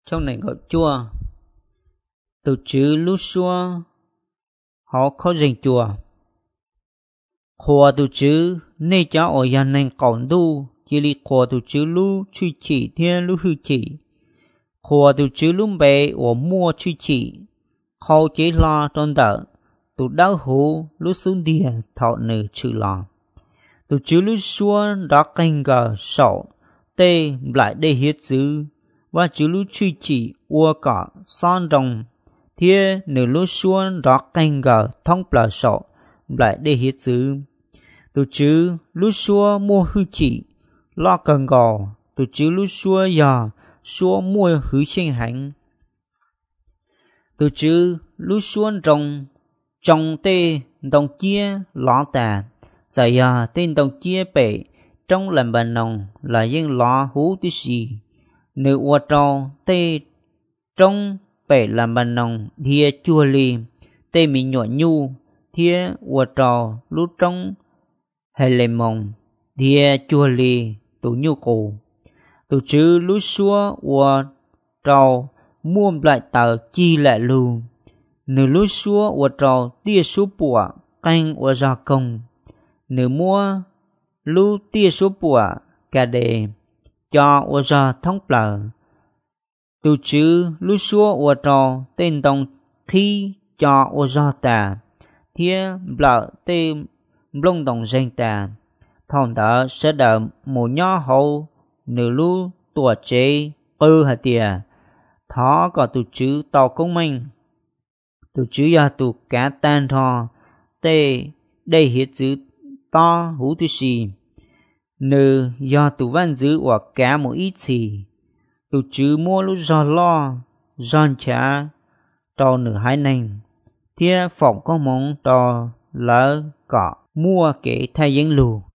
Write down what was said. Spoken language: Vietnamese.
trong này gọi chùa từ chữ lúc xưa họ có dành chùa khoa từ chữ nên cháu ở nhà này còn đu chỉ li khoa từ chữ lúc truy chỉ thiên lúc hư chỉ khoa từ chữ lúc bé ở mua truy chỉ khâu chế lo trong đợt từ đau hú lúc xuống địa thọ nữ chữ lo từ chữ lúc xưa đã canh gờ sổ tê lại để hiết chữ và chữ lúc truy chỉ ua cả son đồng thiên nữ lúc xưa đã canh gờ thông bờ sổ lại để hiết chữ từ chữ lúc xưa mua hư chỉ lo cần gò từ chữ lúc xưa giờ xưa mua hư sinh hành từ chữ lúc xưa trồng tê đồng chia lọ tà giờ giờ tên đồng chia bể trong lần bàn nồng là những lọ hú tí xì nữ ua trò tê trong bể làm bàn nồng thia chua lì tê mình nhỏ nhu thia ua trò lúc trong hay lệ mông thia chua lì tụ nhu cổ tụ chữ lúc xưa ua trò mua lại tờ chi lại lưu nữ lúc xưa ua trò tia số bùa canh ua ra công nữ mua lưu tia số bùa cả đề cho ua ra thông bờ tụ chữ lúc xưa ua trò tên đồng khi cho ua ra tà thia bờ tên lông đồng danh tà thằng đó sẽ đợi một nhỏ hậu nữ lưu tuổi chế hạt tiền thó có tụ chữ tàu công minh tụ chữ ya tụ cá tan thò tê đây hiện chữ to hú tu xì nữ ya tụ văn chữ hoặc cá một ít xì tụ chữ mua lúc giò lo giòn chả tàu nữ hai nành thia phỏng có mong tàu lỡ cọ mua kể thay dân lù